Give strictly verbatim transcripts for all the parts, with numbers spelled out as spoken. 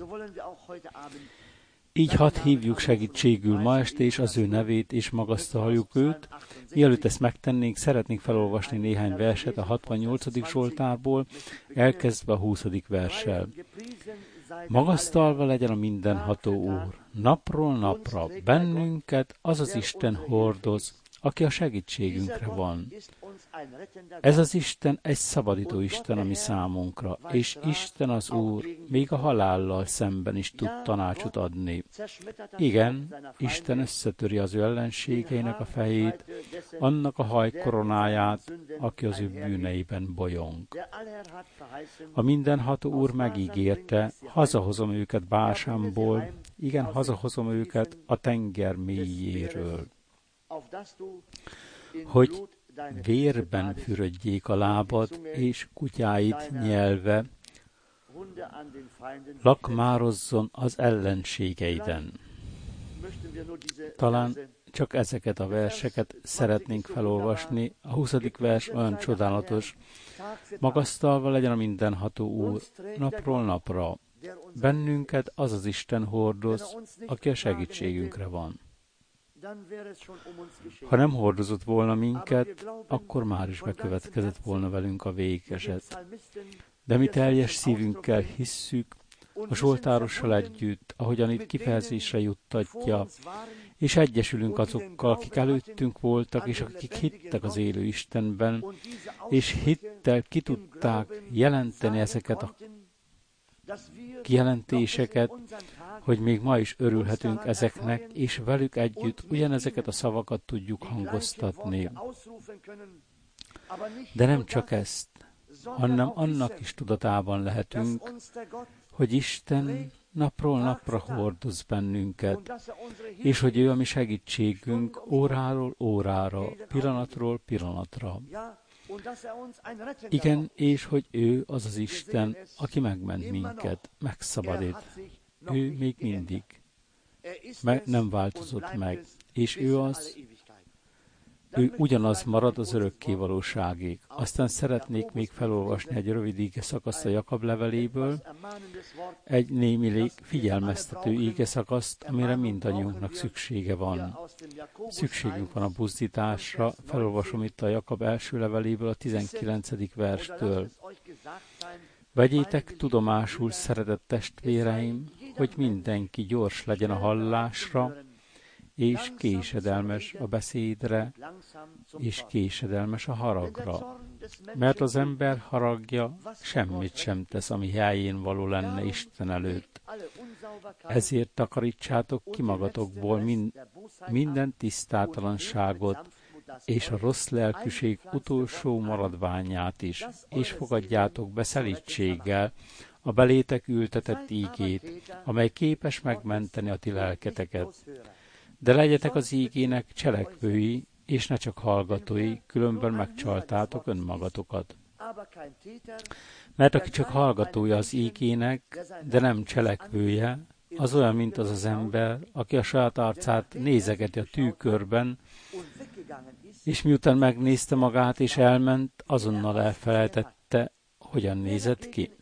Így hadd hívjuk segítségül ma este is az ő nevét, és magasztaljuk őt. Mielőtt ezt megtennénk, szeretnénk felolvasni néhány verset a hatvannyolcadik Zsoltárból, elkezdve a huszadik verssel. Magasztalva legyen a mindenható Úr, napról napra bennünket az az Isten hordoz, aki a segítségünkre van. Ez az Isten egy szabadító Isten a mi számunkra, és Isten az Úr még a halállal szemben is tud tanácsot adni. Igen, Isten összetöri az ő ellenségeinek a fejét, annak a hajkoronáját, aki az ő bűneiben bolyong. A mindenható Úr megígérte, hazahozom őket Básámból, igen, hazahozom őket a tenger mélyéről, hogy vérben fürödjék a lábad, és kutyáid nyelve lakmározzon az ellenségeiden. Talán csak ezeket a verseket szeretnénk felolvasni. A huszadik vers olyan csodálatos. Magasztalva legyen a mindenható Úr napról napra. Bennünket az az Isten hordoz, aki a segítségünkre van. Ha nem hordozott volna minket, akkor már is bekövetkezett volna velünk a végeset. De mi teljes szívünkkel hisszük, a zsoltárossal együtt, ahogyan itt kifejezésre juttatja, és egyesülünk azokkal, akik előttünk voltak, és akik hittek az élő Istenben, és hittel ki tudták jelenteni ezeket a kijelentéseket, hogy még ma is örülhetünk ezeknek, és velük együtt ugyanezeket a szavakat tudjuk hangoztatni. De nem csak ezt, hanem annak is tudatában lehetünk, hogy Isten napról napra hordoz bennünket, és hogy ő a mi segítségünk óráról órára, pillanatról pillanatra. Igen, és hogy ő az az Isten, aki megment minket, megszabadít. Ő még mindig meg nem változott meg, és ő az, ő ugyanaz marad az örökké valóságig. Aztán szeretnék még felolvasni egy rövid íge szakaszt a Jakab leveléből, egy némileg figyelmeztető íge szakaszt, amire mindannyiunknak szüksége van. Szükségünk van a buzdításra, felolvasom itt a Jakab első leveléből a tizenkilencedik verstől. Vegyétek tudomásul, szeretett testvéreim, hogy mindenki gyors legyen a hallásra, és késedelmes a beszédre, és késedelmes a haragra. Mert az ember haragja semmit sem tesz, ami helyén való lenne Isten előtt. Ezért takarítsátok ki magatokból mind, minden tisztátalanságot, és a rossz lelkűség utolsó maradványát is, és fogadjátok be szelídséggel a belétek ültetett ígét, amely képes megmenteni a ti lelketeket. De legyetek az ígének cselekvői, és ne csak hallgatói, különben megcsaltátok önmagatokat. Mert aki csak hallgatója az ígének, de nem cselekvője, az olyan, mint az az ember, aki a saját arcát nézegeti a tűkörben, és miután megnézte magát és elment, azonnal elfelejtette, hogyan nézett ki.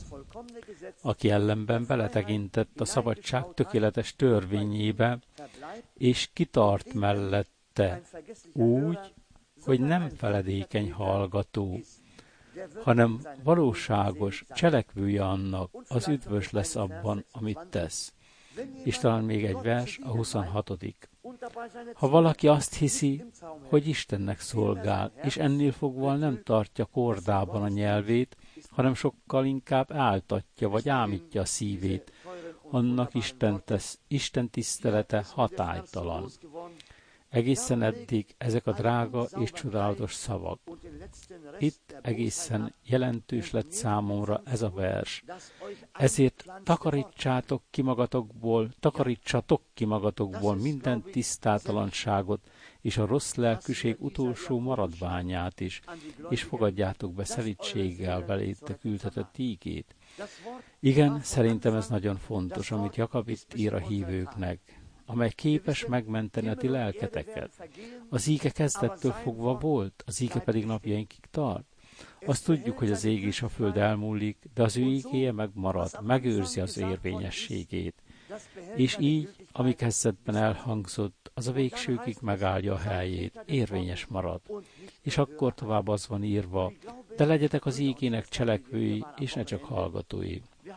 Aki ellenben beletekintett a szabadság tökéletes törvényébe, és kitart mellette úgy, hogy nem feledékeny hallgató, hanem valóságos cselekvője annak, az üdvös lesz abban, amit tesz. És talán még egy vers, a huszonhatodik. Ha valaki azt hiszi, hogy Istennek szolgál, és ennél fogva nem tartja kordában a nyelvét, hanem sokkal inkább áltatja vagy ámítja a szívét, annak Isten, tesz, Isten tisztelete hatálytalan. Egészen eddig ezek a drága és csodálatos szavak. Itt egészen jelentős lett számomra ez a vers. Ezért takarítsátok ki magatokból, takarítsatok ki magatokból minden tisztátalanságot, és a rossz lelkűség utolsó maradványát is, és fogadjátok be szelídséggel belétek ültetett ígét. Igen, szerintem ez nagyon fontos, amit Jakab itt ír a hívőknek, amely képes megmenteni a ti lelketeket. Az íge kezdettől fogva volt, az íge pedig napjainkig tart. Azt tudjuk, hogy az ég és a föld elmúlik, de az ő ígéje megmarad, megőrzi az érvényességét. És így, ami kezdetben elhangzott, az a végsőkig megállja a helyét, érvényes marad. És akkor tovább az van írva, de legyetek az ígének cselekvői, és ne csak hallgatói.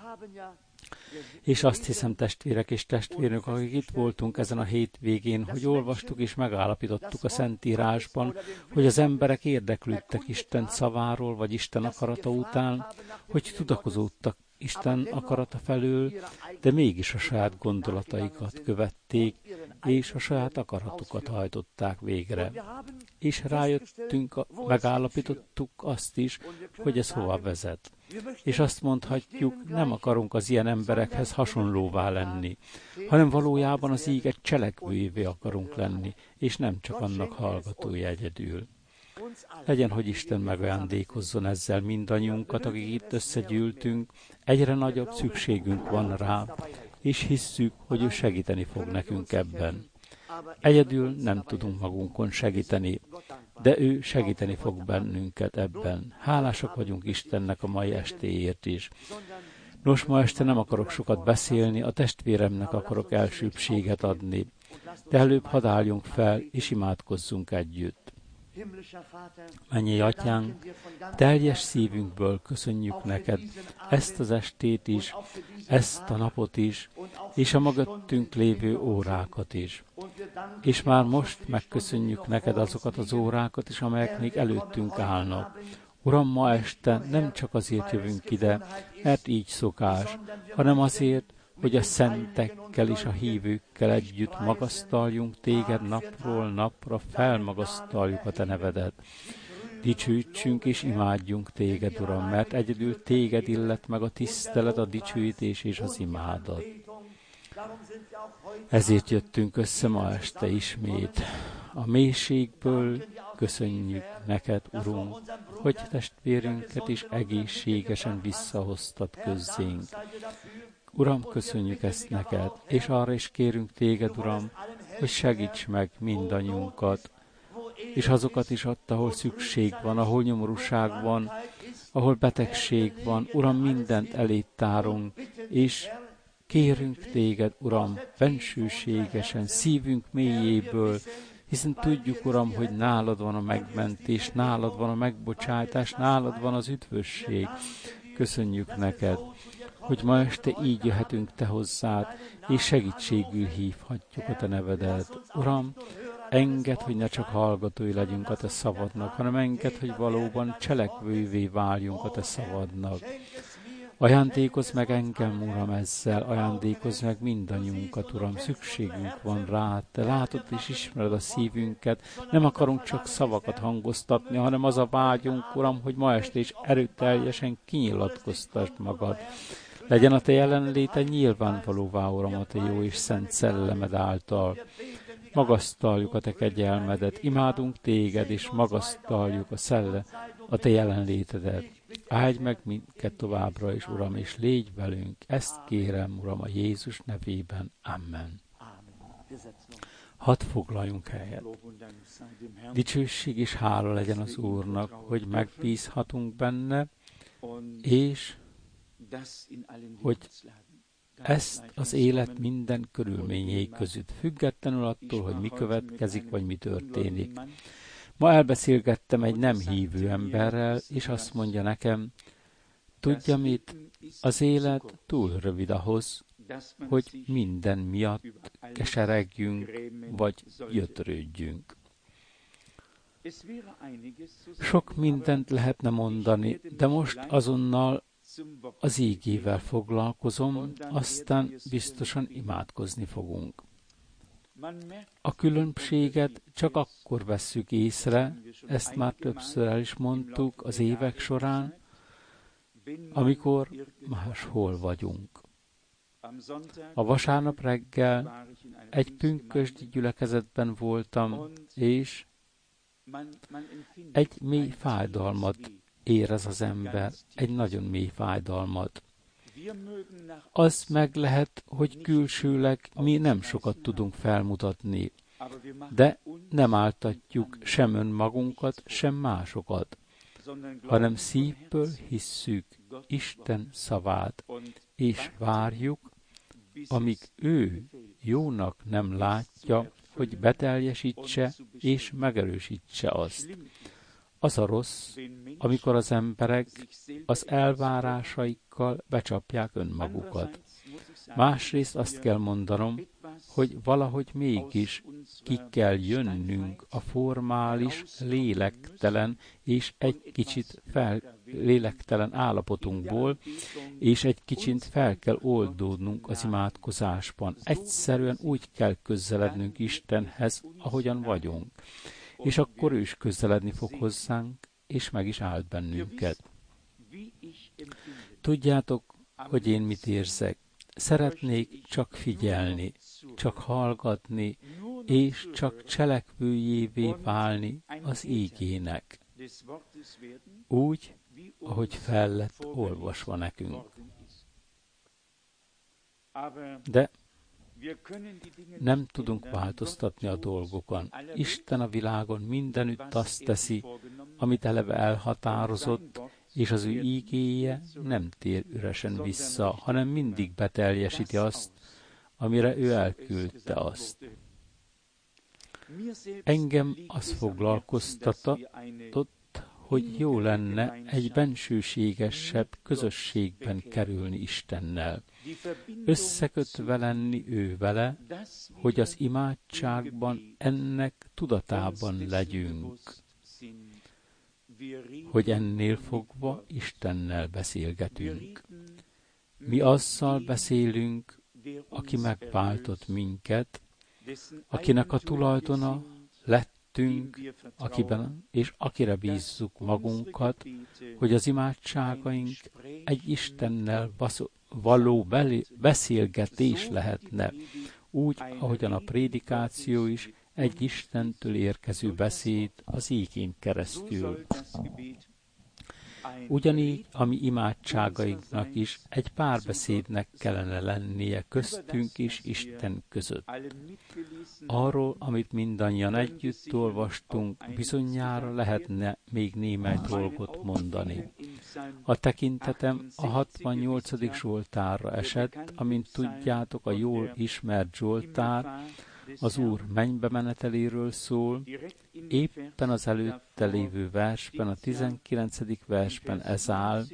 És azt hiszem, testvérek és testvérnök, akik itt voltunk ezen a hétvégén, hogy olvastuk és megállapítottuk a Szentírásban, hogy az emberek érdeklődtek Isten szaváról, vagy Isten akarata után, hogy tudakozódtak Isten akarata felől, de mégis a saját gondolataikat követték, és a saját akaratukat hajtották végre. És rájöttünk, megállapítottuk azt is, hogy ez hova vezet. És azt mondhatjuk, nem akarunk az ilyen emberekhez hasonlóvá lenni, hanem valójában az íg cselekvőjévé akarunk lenni, és nem csak annak hallgatói egyedül. Legyen, hogy Isten megajándékozzon ezzel mindannyiunkat, akik itt összegyűltünk, egyre nagyobb szükségünk van rá, és hisszük, hogy ő segíteni fog nekünk ebben. Egyedül nem tudunk magunkon segíteni, de ő segíteni fog bennünket ebben. Hálásak vagyunk Istennek a mai estéért is. Nos, ma este nem akarok sokat beszélni, a testvéremnek akarok elsőbbséget adni, de előbb hadd álljunk fel, és imádkozzunk együtt. Mennyei Atyánk, teljes szívünkből köszönjük neked ezt az estét is, ezt a napot is, és a mögöttünk lévő órákat is. És már most megköszönjük neked azokat az órákat is, amelyek még előttünk állnak. Uram, ma este nem csak azért jövünk ide, mert így szokás, hanem azért, hogy a szentekkel és a hívőkkel együtt magasztaljunk téged napról napra, felmagasztaljuk a te nevedet. Dicsőítsünk és imádjunk téged, Uram, mert egyedül téged illet meg a tisztelet, a dicsőítés és az imádat. Ezért jöttünk össze ma este ismét. A mélységből köszönjük neked, Urunk, hogy testvérünket is egészségesen visszahoztad közzénk. Uram, köszönjük ezt neked, és arra is kérünk téged, Uram, hogy segíts meg mindannyiunkat, és azokat is ott, ahol szükség van, ahol nyomorúság van, ahol betegség van. Uram, mindent eléd tárunk, és kérünk téged, Uram, bensőségesen, szívünk mélyéből, hiszen tudjuk, Uram, hogy nálad van a megmentés, nálad van a megbocsátás, nálad van az üdvösség. Köszönjük neked, hogy ma este így jöhetünk te hozzád, és segítségül hívhatjuk a te nevedet. Uram, engedd, hogy ne csak hallgatói legyünk a te szavadnak, hanem engedd, hogy valóban cselekvővé váljunk a te szavadnak. Ajándékozz meg engem, Uram, ezzel, ajándékozz meg mindannyiunkat, Uram, szükségünk van rád, te látod és ismered a szívünket, nem akarunk csak szavakat hangoztatni, hanem az a vágyunk, Uram, hogy ma este is erőteljesen kinyilatkoztasd magad. Legyen a te jelenléte nyilvánvalóvá, Uram, a te jó és szent szellemed által. Magasztaljuk a te kegyelmedet, imádunk téged, és magasztaljuk a szelle, a te jelenlétedet. Áldj meg minket továbbra is, Uram, és légy velünk. Ezt kérem, Uram, a Jézus nevében. Amen. Hadd foglaljunk helyet. Dicsőség és hála legyen az Úrnak, hogy megbízhatunk benne, és hogy ezt az élet minden körülményei között, függetlenül attól, hogy mi következik, vagy mi történik. Ma elbeszélgettem egy nem hívő emberrel, és azt mondja nekem, tudja mit, az élet túl rövid ahhoz, hogy minden miatt keseregjünk, vagy gyötrődjünk. Sok mindent lehetne mondani, de most azonnal az ígével foglalkozom, aztán biztosan imádkozni fogunk. A különbséget csak akkor vesszük észre, ezt már többször el is mondtuk az évek során, amikor máshol vagyunk. A vasárnap reggel egy pünkösdi gyülekezetben voltam, és egy mély fájdalmat érez az ember, egy nagyon mély fájdalmat. Az meg lehet, hogy külsőleg mi nem sokat tudunk felmutatni, de nem áltatjuk sem önmagunkat, sem másokat, hanem szívből hisszük Isten szavát, és várjuk, amíg ő jónak nem látja, hogy beteljesítse és megerősítse azt. Az a rossz, amikor az emberek az elvárásaikkal becsapják önmagukat. Másrészt azt kell mondanom, hogy valahogy mégis ki kell jönnünk a formális, lélektelen és egy kicsit fel, lélektelen állapotunkból, és egy kicsit fel kell oldódnunk az imádkozásban. Egyszerűen úgy kell közelednünk Istenhez, ahogyan vagyunk. És akkor ő is közeledni fog hozzánk, és meg is áld bennünket. Tudjátok, hogy én mit érzek? Szeretnék csak figyelni, csak hallgatni, és csak cselekvőjévé válni az ígének. Úgy, ahogy fel lett olvasva nekünk. De nem tudunk változtatni a dolgokon. Isten a világon mindenütt azt teszi, amit eleve elhatározott, és az ő ígéje nem tér üresen vissza, hanem mindig beteljesíti azt, amire ő elküldte azt. Engem az foglalkoztatott, hogy jó lenne egy bensőségesebb közösségben kerülni Istennel, összekötve lenni ő vele, hogy az imádságban ennek tudatában legyünk, hogy ennél fogva Istennel beszélgetünk. Mi azzal beszélünk, aki megváltott minket, akinek a tulajdona lettünk, akiben, és akire bízzuk magunkat, hogy az imádságaink egy Istennel való beszélgetés lehetne, úgy, ahogyan a prédikáció is egy Istentől érkező beszéd az ígén keresztül. Ugyanígy a mi imádságainknak is egy párbeszédnek kellene lennie köztünk és Isten között. Arról, amit mindannyian együtt olvastunk, bizonyára lehetne még némely dolgot mondani. A tekintetem a hatvannyolcadik Zsoltárra esett, amint tudjátok, a jól ismert Zsoltár az Úr mennybe meneteléről szól, éppen az előtte lévő versben, a tizenkilencedik versben ez áll: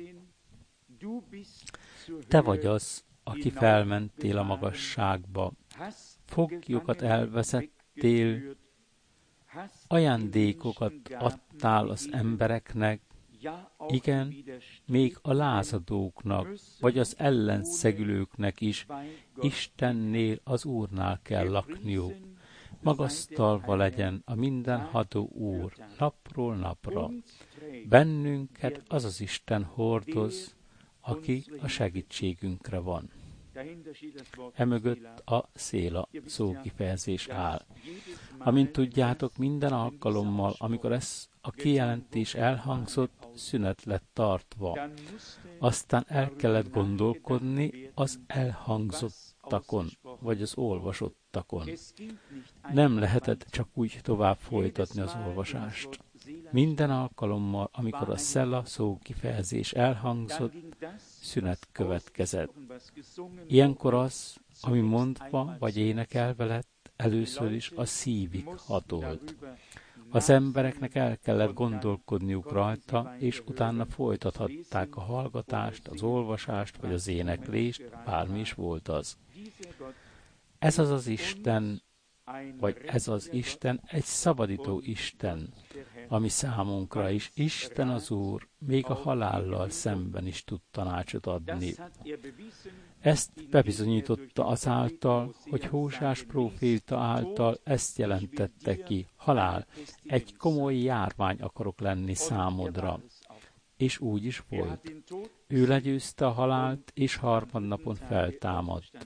te vagy az, aki felmentél a magasságba, foglyokat elvezettél, ajándékokat adtál az embereknek, igen, még a lázadóknak, vagy az ellenszegülőknek is Istennél, az Úrnál kell lakniuk. Magasztalva legyen a mindenható Úr napról napra. Bennünket az az Isten hordoz, aki a segítségünkre van. Emögött a széla szókifejezés áll. Amint tudjátok, minden alkalommal, amikor ez a kijelentés elhangzott, szünet lett tartva. Aztán el kellett gondolkodni az elhangzottakon, vagy az olvasottakon. Nem lehetett csak úgy tovább folytatni az olvasást. Minden alkalommal, amikor a szela szókifejezés elhangzott, szünet következett. Ilyenkor az, ami mondva vagy énekelve lett, először is a szívig hatolt. Az embereknek el kellett gondolkodniuk rajta, és utána folytathatták a hallgatást, az olvasást, vagy az éneklést, bármi is volt az. Ez az az Isten, vagy ez az Isten egy szabadító Isten, ami számunkra is Isten az Úr még a halállal szemben is tud tanácsot adni. Ezt bebizonyította azáltal, hogy Hósás próféta által ezt jelentette ki: halál, egy komoly járvány akarok lenni számodra. És úgy is volt. Ő legyőzte a halált, és harmadnapon feltámadt.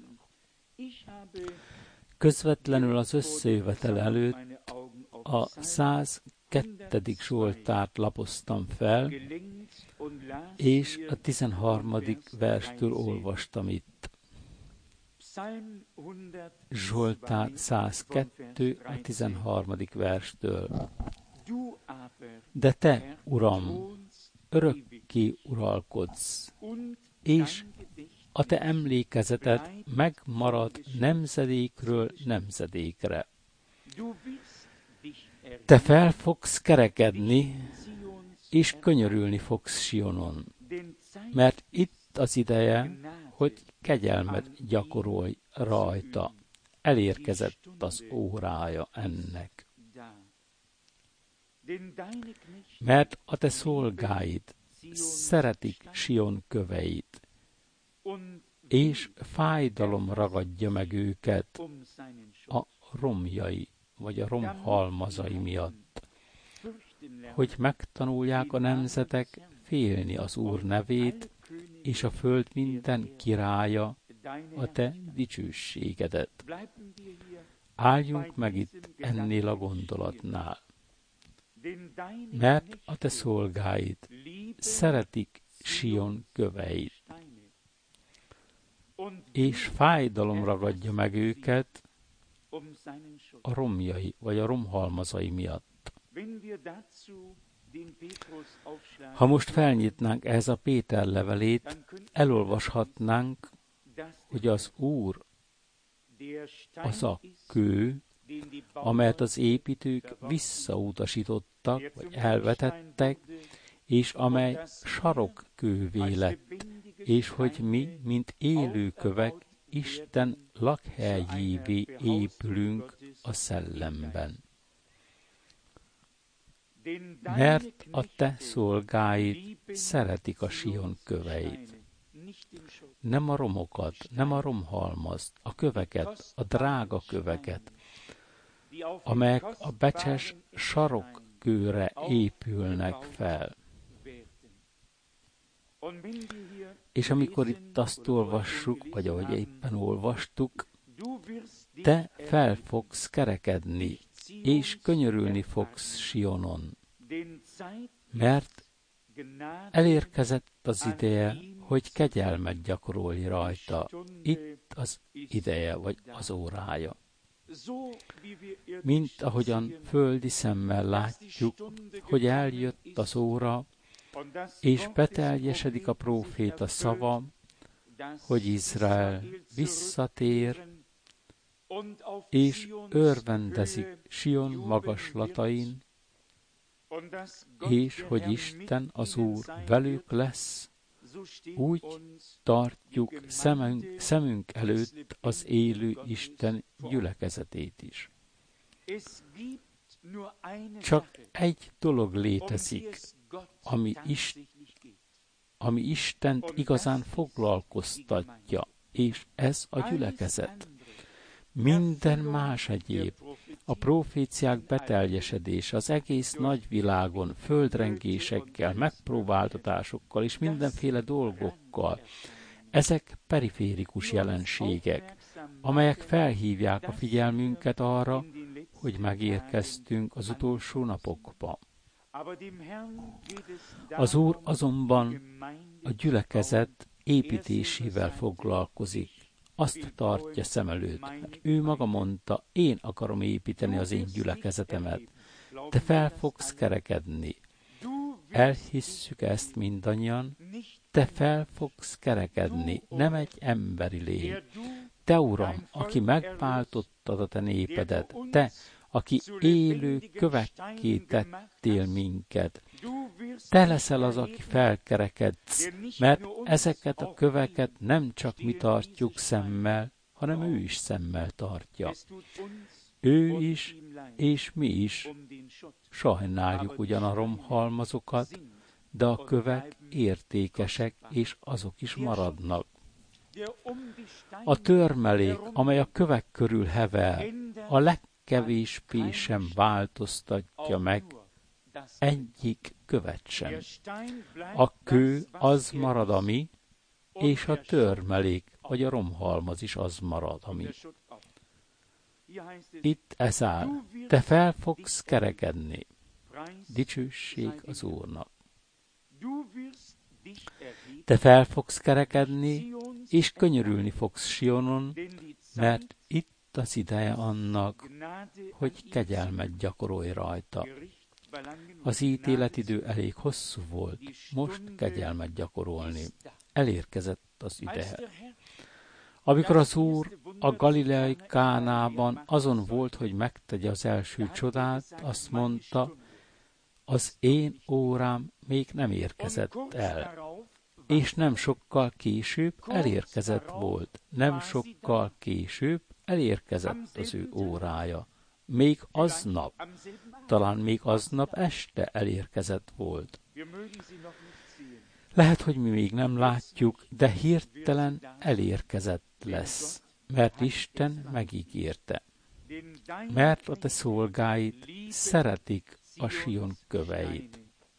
Közvetlenül az összejövetel előtt a százkettő. Zsoltárt lapoztam fel, és a tizenharmadik verstől olvastam itt. Zsoltár százkettő, a tizenharmadik verstől. De te, Uram, örökké uralkodsz, és a te emlékezeted megmarad nemzedékről nemzedékre. Te fel fogsz kerekedni, és könyörülni fogsz Sionon, mert itt az ideje, hogy kegyelmet gyakorolj rajta. Elérkezett az órája ennek. Mert a te szolgáid szeretik Sion köveit, és fájdalom ragadja meg őket a romjai, vagy a romhalmazai miatt, hogy megtanulják a nemzetek félni az Úr nevét, és a föld minden királya a te dicsőségedet. Álljunk meg itt ennél a gondolatnál, mert a te szolgáid szeretik Sion köveit, és fájdalom ragadja meg őket a romjai, vagy a romhalmazai miatt. Ha most felnyitnánk ehhez a Péter levelét, elolvashatnánk, hogy az Úr az a kő, amelyet az építők visszautasítottak, vagy elvetettek, és amely sarokkővé lett, és hogy mi, mint élőkövek, Isten lakhelyévé épülünk a szellemben. Mert a te szolgáid szeretik a Sion köveit. Nem a romokat, nem a romhalmazt, a köveket, a drága köveket, amelyek a becses sarokkőre épülnek fel. És amikor itt azt olvassuk, vagy ahogy éppen olvastuk, te fel fogsz kerekedni, és könyörülni fogsz Sionon, mert elérkezett az ideje, hogy kegyelmet gyakorolj rajta. Itt az ideje, vagy az órája. Mint ahogyan földi szemmel látjuk, hogy eljött az óra, és beteljesedik a próféta szava, hogy Izrael visszatér, és örvendezik Sion magaslatain, és hogy Isten, az Úr velük lesz, úgy tartjuk szemünk, szemünk előtt az élő Isten gyülekezetét is. Csak egy dolog létezik, ami, is, ami Istent igazán foglalkoztatja, és ez a gyülekezet. Minden más egyéb, a proféciák beteljesedése az egész nagyvilágon, földrengésekkel, megpróbáltatásokkal és mindenféle dolgokkal, ezek periférikus jelenségek, amelyek felhívják a figyelmünket arra, hogy megérkeztünk az utolsó napokba. Az Úr azonban a gyülekezet építésével foglalkozik. Azt tartja szem előtt, mert ő maga mondta, én akarom építeni az én gyülekezetemet. Te fel fogsz kerekedni. Elhisszük ezt mindannyian, te fel fogsz kerekedni, nem egy emberi lény. Te, Uram, aki megváltottad a te népedet, te, aki élő kövekké tettél minket. Te leszel az, aki felkerekedsz, mert ezeket a köveket nem csak mi tartjuk szemmel, hanem ő is szemmel tartja. Ő is, és mi is sajnáljuk ugyan a romhalmazokat, de a kövek értékesek, és azok is maradnak. A törmelék, amely a kövek körül hevel, a legkevésbé sem változtatja meg egyik követ sem. A kő az marad, ami, és a törmelék, vagy a romhalmaz is az marad, ami. Itt ez áll. Te fel fogsz kerekedni. Dicsőség az Úrnak. Te fel fogsz kerekedni, és könyörülni fogsz Sionon, mert itt az ideje annak, hogy kegyelmet gyakorolj rajta. Az ítéletidő elég hosszú volt, most kegyelmet gyakorolni. Elérkezett az ideje. Amikor az Úr a galileai Kánában azon volt, hogy megtegye az első csodát, azt mondta, az én órám még nem érkezett el. És nem sokkal később elérkezett volt. Nem sokkal később elérkezett az ő órája. Még aznap, talán még aznap este elérkezett volt. Lehet, hogy mi még nem látjuk, de hirtelen elérkezett lesz, mert Isten megígérte. Mert a te szolgáid szeretik a Sion köveit.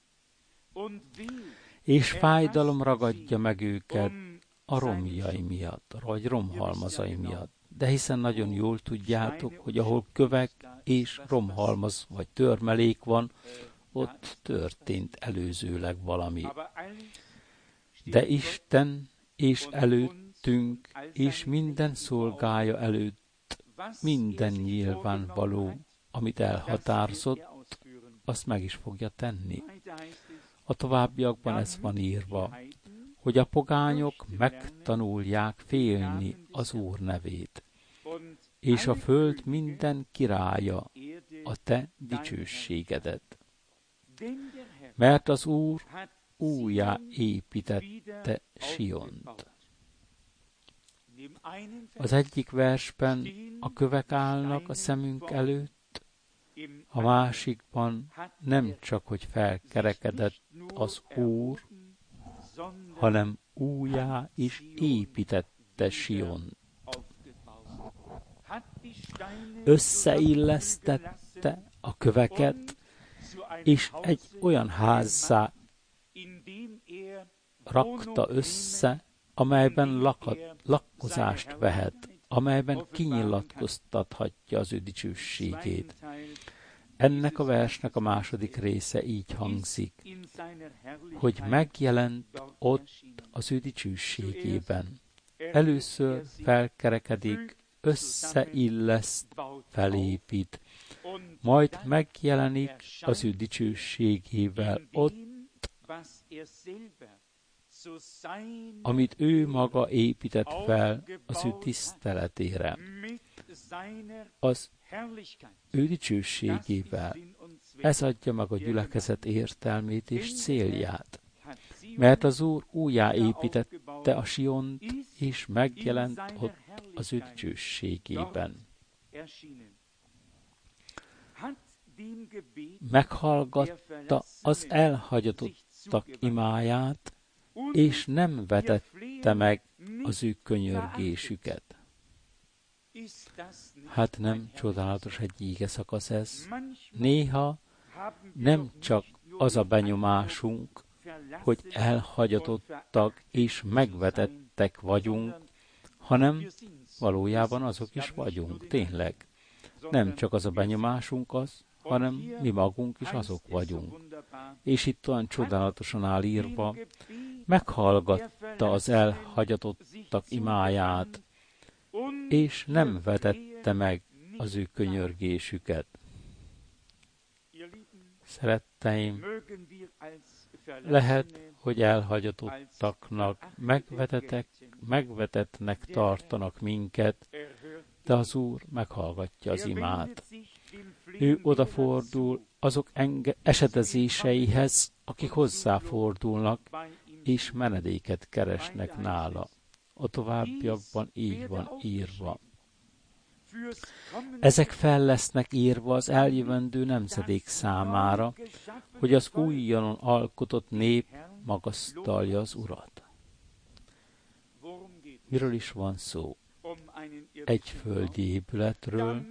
És fájdalom ragadja meg őket a romjai miatt, vagy romhalmazai miatt. De hiszen nagyon jól tudjátok, hogy ahol kövek és romhalmaz vagy törmelék van, ott történt előzőleg valami. De Isten és előttünk, és minden szolgája előtt minden nyilvánvaló, amit elhatározott, azt meg is fogja tenni. A továbbiakban ez van írva, hogy a pogányok megtanulják félni az Úr nevét, és a föld minden királya a te dicsőségedet. Mert az Úr újjá építette Siont. Az egyik versben a kövek állnak a szemünk előtt, a másikban nem csak, hogy felkerekedett az Úr, hanem újjá is építette Siont. Összeillesztette a köveket, és egy olyan házzá rakta össze, amelyben lakat, lakkozást vehet, amelyben kinyilatkoztathatja az ő dicsőségét. Ennek a versnek a második része így hangzik, hogy megjelent ott az ő dicsőségében. Először felkerekedik, összeilleszt, felépít, majd megjelenik az ő dicsőségével ott, amit ő maga épített fel az ő tiszteletére. Az ő dicsőségével. Ez adja meg a gyülekezet értelmét és célját. Mert az Úr újjáépítette a Siont, és megjelent ott az ő dicsőségében. Meghallgatta az elhagyatottak imáját, és nem vetette meg az ő könyörgésüket. Hát nem csodálatos egy íge szakasz ez? Néha nem csak az a benyomásunk, hogy elhagyatottak és megvetettek vagyunk, hanem valójában azok is vagyunk, tényleg. Nem csak az a benyomásunk az, hanem mi magunk is azok vagyunk. És itt olyan csodálatosan áll írva, meghallgatta az elhagyatottak imáját, és nem vetette meg az ő könyörgésüket. Szeretteim, lehet, hogy elhagyatottaknak megvetetek, megvetetnek tartanak minket, de az Úr meghallgatja az imát. Ő odafordul azok enge- esetezéseihez, akik hozzáfordulnak, és menedéket keresnek nála. A továbbiakban így van írva. Ezek fel lesznek írva az eljövendő nemzedék számára, hogy az újonnan alkotott nép magasztalja az Urat. Miről is van szó? Egy földi épületről,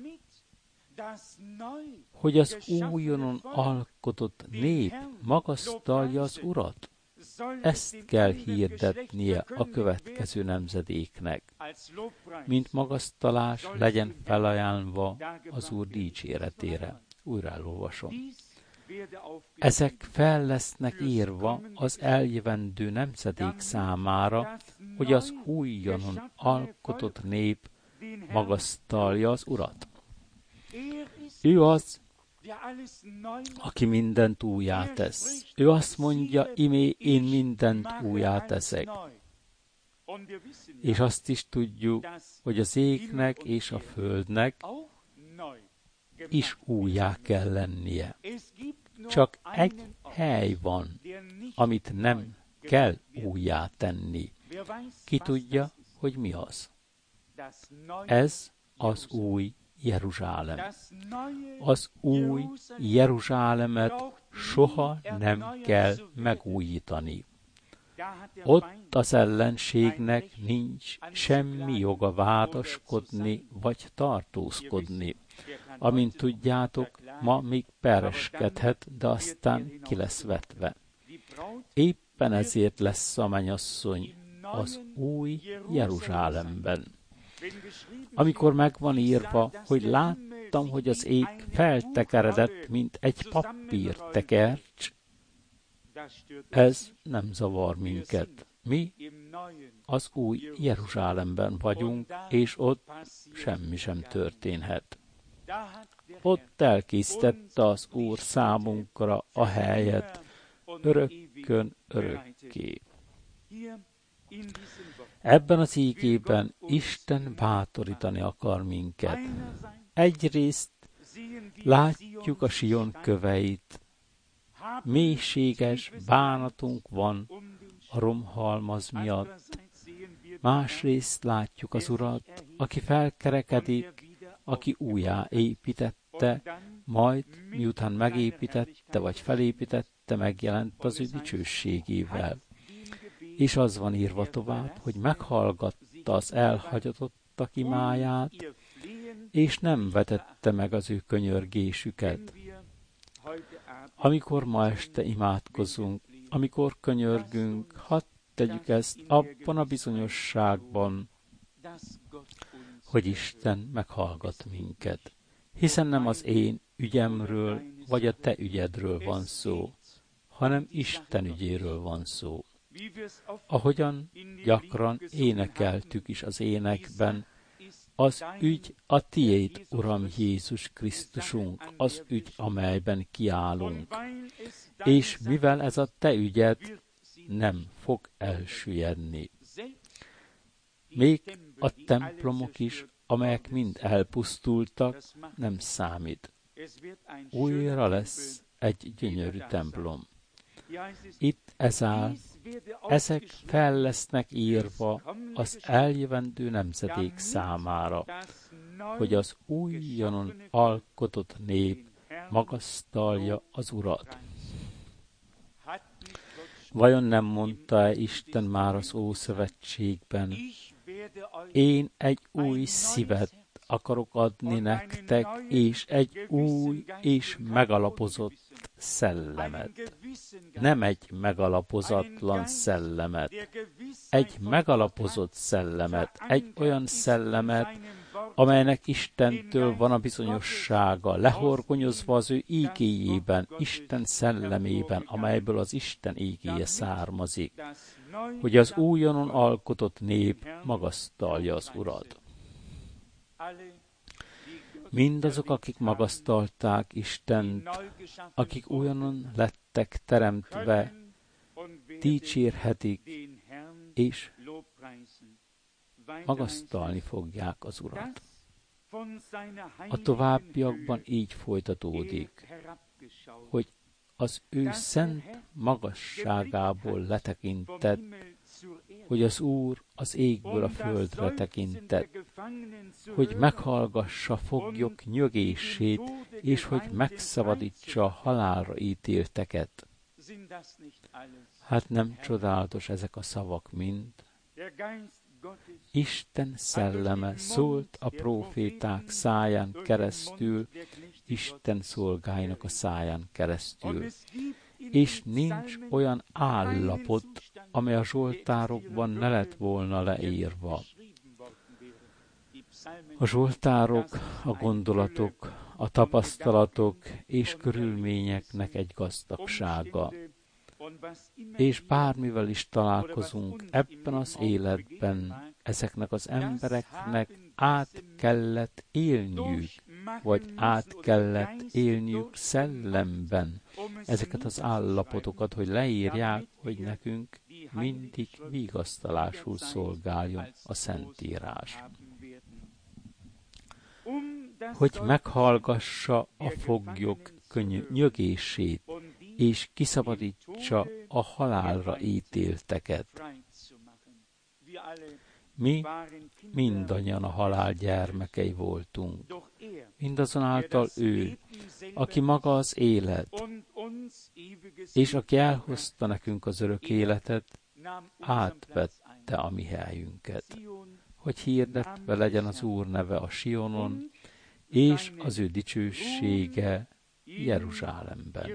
hogy az újonnan alkotott nép magasztalja az Urat. Ezt kell hirdetnie a következő nemzedéknek, mint magasztalás legyen felajánlva az Úr dicséretére. Újra elolvasom. Ezek fel lesznek írva az eljövendő nemzedék számára, hogy az újonnan alkotott nép magasztalja az Urat. Ő az, aki mindent újjá tesz. Ő azt mondja, imé én mindent újjá teszek. És azt is tudjuk, hogy az égnek és a földnek is újjá kell lennie. Csak egy hely van, amit nem kell újjá tenni. Ki tudja, hogy mi az? Ez az új Jeruzsálem. Az új Jeruzsálemet soha nem kell megújítani. Ott az ellenségnek nincs semmi joga vádaskodni vagy tartózkodni. Amint tudjátok, ma még pereskedhet, de aztán ki lesz vetve. Éppen ezért lesz a mennyasszony az új Jeruzsálemben. Amikor meg van írva, hogy láttam, hogy az ég feltekeredett, mint egy papírtekercs, ez nem zavar minket. Mi az új Jeruzsálemben vagyunk, és ott semmi sem történhet. Ott elkészítette az Úr számunkra a helyet, örökkön örökké. Ebben az ígében Isten bátorítani akar minket. Egyrészt látjuk a Sion köveit, mélységes bánatunk van a romhalmaz miatt. Másrészt látjuk az Urat, aki felkerekedik, aki újjá építette, majd miután megépítette vagy felépítette, megjelent az ő dicsőségével. És az van írva tovább, hogy meghallgatta az elhagyatottak imáját, és nem vetette meg az ő könyörgésüket. Amikor ma este imádkozunk, amikor könyörgünk, hadd tegyük ezt abban a bizonyosságban, hogy Isten meghallgat minket. Hiszen nem az én ügyemről, vagy a te ügyedről van szó, hanem Isten ügyéről van szó. Ahogyan gyakran énekeltük is az énekben, az ügy a tiéd, Uram Jézus Krisztusunk, az ügy, amelyben kiállunk. És mivel ez a te ügyed nem fog elsüllyedni. Még a templomok is, amelyek mind elpusztultak, nem számít. Újra lesz egy gyönyörű templom. Itt ez áll, ezek fel lesznek írva az eljövendő nemzedék számára, hogy az újonnan alkotott nép magasztalja az Urat. Vajon nem mondta-e Isten már az Ószövetségben, én egy új szívet akarok adni nektek, és egy új és megalapozott szellemet. Nem egy megalapozatlan szellemet, egy megalapozott szellemet, egy olyan szellemet, amelynek Istentől van a bizonyossága, lehorgonyozva az ő ígéjében, Isten szellemében, amelyből az Isten ígéje származik, hogy az újonnan alkotott nép magasztalja az Urat. Mindazok, akik magasztalták Istent, akik újonnan lettek teremtve, dicsérhetik és magasztalni fogják az Urat. A továbbiakban így folytatódik, hogy az ő szent magasságából letekintett, hogy az Úr az égből a földre tekintett, hogy meghallgassa foglyok nyögését, és hogy megszabadítsa a halálra ítélteket. Hát nem csodálatos ezek a szavak mind? Isten szelleme szólt a próféták száján keresztül, Isten szolgáinak a száján keresztül. És nincs olyan állapot, amely a zsoltárokban ne lett volna leírva. A zsoltárok, a gondolatok, a tapasztalatok és körülményeknek egy gazdagsága. És bármivel is találkozunk ebben az életben, ezeknek az embereknek át kellett élniük vagy át kellett élniük szellemben ezeket az állapotokat, hogy leírják, hogy nekünk mindig vigasztalásul szolgáljon a Szentírás. Hogy meghallgassa a foglyok nyögését, és kiszabadítsa a halálra ítélteket. Mi mindannyian a halál gyermekei voltunk. Mindazonáltal ő, aki maga az élet, és aki elhozta nekünk az örök életet, átvette a mi helyünket, hogy hirdetve legyen az Úr neve a Sionon, és az ő dicsősége Jeruzsálemben.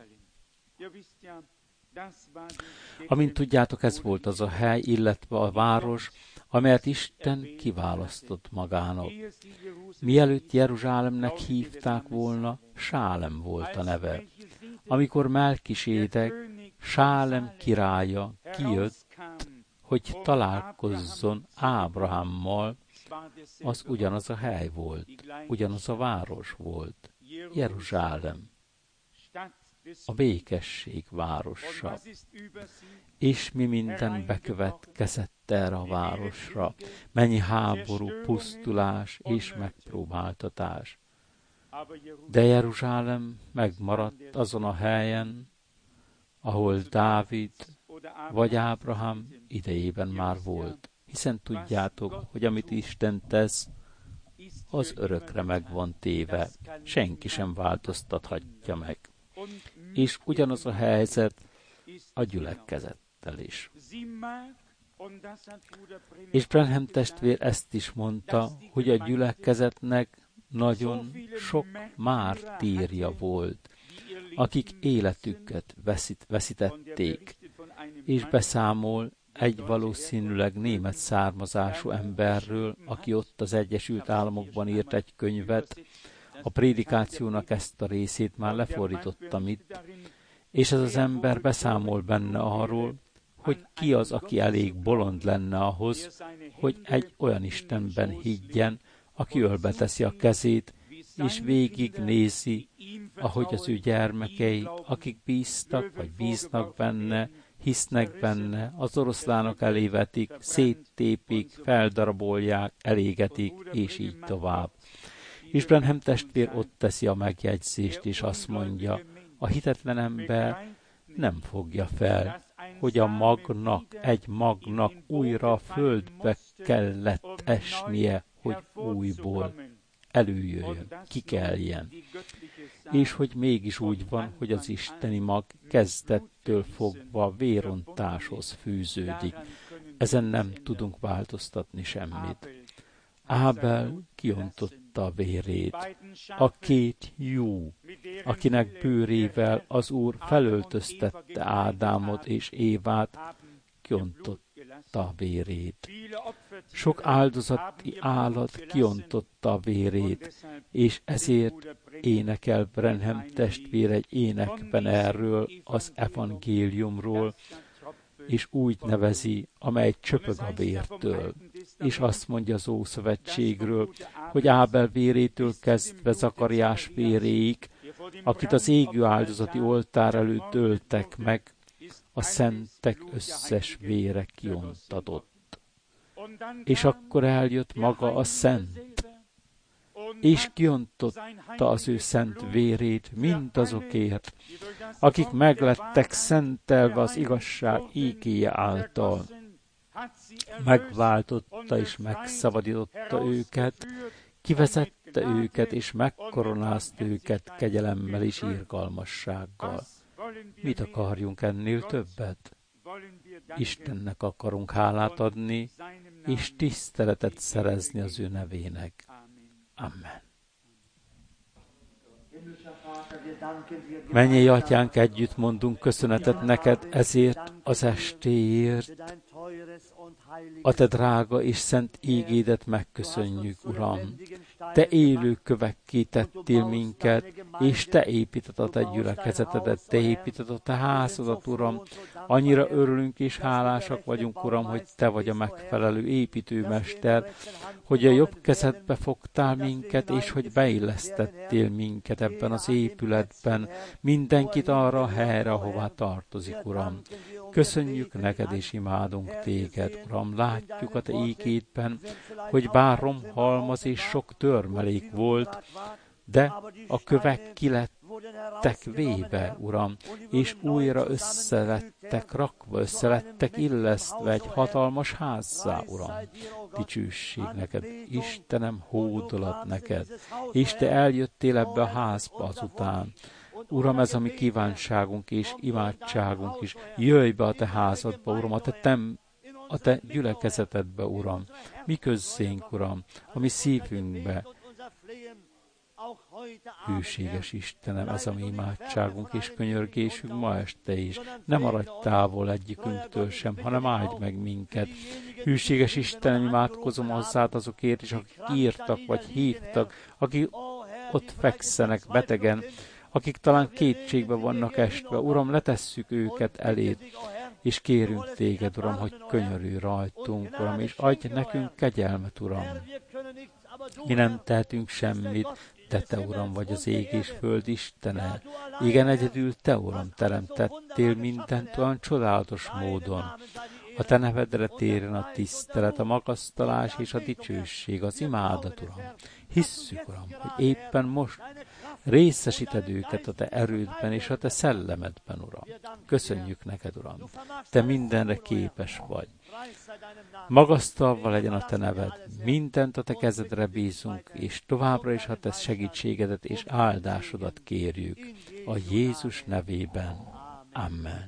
Amint tudjátok, ez volt az a hely, illetve a város, amelyet Isten kiválasztott magának. Mielőtt Jeruzsálemnek hívták volna, Sálem volt a neve. Amikor Melkisédek, Sálem királya kijött, hogy találkozzon Ábrahámmal, az ugyanaz a hely volt, ugyanaz a város volt, Jeruzsálem, a békesség városa. És mi minden bekövetkezett erre a városra, mennyi háború, pusztulás és megpróbáltatás. De Jeruzsálem megmaradt azon a helyen, ahol Dávid vagy Ábrahám idejében már volt, hiszen tudjátok, hogy amit Isten tesz, az örökre meg van téve, senki sem változtathatja meg. És ugyanaz a helyzet a gyülekezettel is. És Branham testvér ezt is mondta, hogy a gyülekezetnek nagyon sok mártírja volt, akik életüket veszít, veszítették, és beszámol egy valószínűleg német származású emberről, aki ott az Egyesült Államokban írt egy könyvet, a prédikációnak ezt a részét már lefordítottam itt, és ez az ember beszámol benne arról, hogy ki az, aki elég bolond lenne ahhoz, hogy egy olyan Istenben higgyen, aki ölbe teszi a kezét, és végig nézi, ahogy az ő gyermekei, akik bíztak, vagy bíznak benne, hisznek benne, az oroszlánok elévetik, széttépik, feldarabolják, elégetik, és így tovább. És Branham testvér ott teszi a megjegyzést, és azt mondja, a hitetlen ember nem fogja fel, hogy a magnak, egy magnak újra a földbe kellett esnie, hogy újból előjöjjön, kikeljen. És hogy mégis úgy van, hogy az isteni mag kezdettől fogva vérontáshoz fűződik. Ezen nem tudunk változtatni semmit. Ábel kiontotta a vérét, a két jú, akinek bőrével az Úr felöltöztette Ádámot és Évát, kiontotta a vérét. Sok áldozati állat kiontotta a vérét, és ezért énekel Branham testvér egy énekben erről az evangéliumról, és úgy nevezi, amely csöpög a vértől. És azt mondja az Ószövetségről, hogy Ábel vérétől kezdve Zakariás véréig, akit az égő áldozati oltár előtt öltek meg, a szentek összes vére kiontatott. És akkor eljött maga a szent, és kiontotta az ő szent vérét mindazokért, akik meglettek szentelve az igazság ígéje által. Megváltotta és megszabadította őket, kivezette őket és megkoronázta őket kegyelemmel és irgalmassággal. Mit akarjunk ennél többet? Istennek akarunk hálát adni, és tiszteletet szerezni az ő nevének. Amen. Mennyei Atyánk, együtt mondunk köszönetet neked ezért az estéért. A te drága és szent ígédet megköszönjük, Uram. Te élő kövekké tettél minket, és Te építed a Te gyülekezetedet, Te építed a Te házadat, Uram. Annyira örülünk és hálásak vagyunk, Uram, hogy Te vagy a megfelelő építőmester, hogy a jobb kezedbe fogtál minket, és hogy beillesztettél minket ebben az épületben, mindenkit arra a helyre, ahová tartozik, Uram. Köszönjük neked és imádunk téged, Uram. Látjuk a Te ígédben, hogy bár romhalmaz és sok törmelék volt, de a kövek kilettek véve, Uram, és újra összelettek rakva, összelettek illesztve egy hatalmas házzá, Uram. Dicsőség neked, Istenem, hódolat neked, és Te eljöttél ebbe a házba azután. Uram, ez a mi kívánságunk és imádságunk is. Jöjj be a Te házadba, Uram, a Te, tem, a te gyülekezetedbe, Uram. Mi közzénk, Uram, a mi szívünkbe. Hűséges Istenem, ez a mi imádságunk és könyörgésünk ma este is. Ne maradj távol egyikünktől sem, hanem áld meg minket. Hűséges Istenem, imádkozom hozzád azokért is, akik írtak vagy hívtak, akik ott fekszenek betegen, akik talán kétségbe vannak estve. Uram, letesszük őket eléd, és kérünk téged, Uram, hogy könyörülj rajtunk, Uram, és adj nekünk kegyelmet, Uram. Mi nem tehetünk semmit, de Te, Uram, vagy az ég és föld Istene. Igen, egyedül Te, Uram, teremtettél mindent olyan csodálatos módon. A Te nevedre térjen a tisztelet, a magasztalás és a dicsőség, az imádat, Uram. Hisszük, Uram, hogy éppen most részesíted őket a Te erődben és a Te szellemedben, Uram. Köszönjük neked, Uram. Te mindenre képes vagy. Magasztalva legyen a Te neved, mindent a Te kezedre bízunk, és továbbra is a Te segítségedet és áldásodat kérjük. A Jézus nevében. Amen.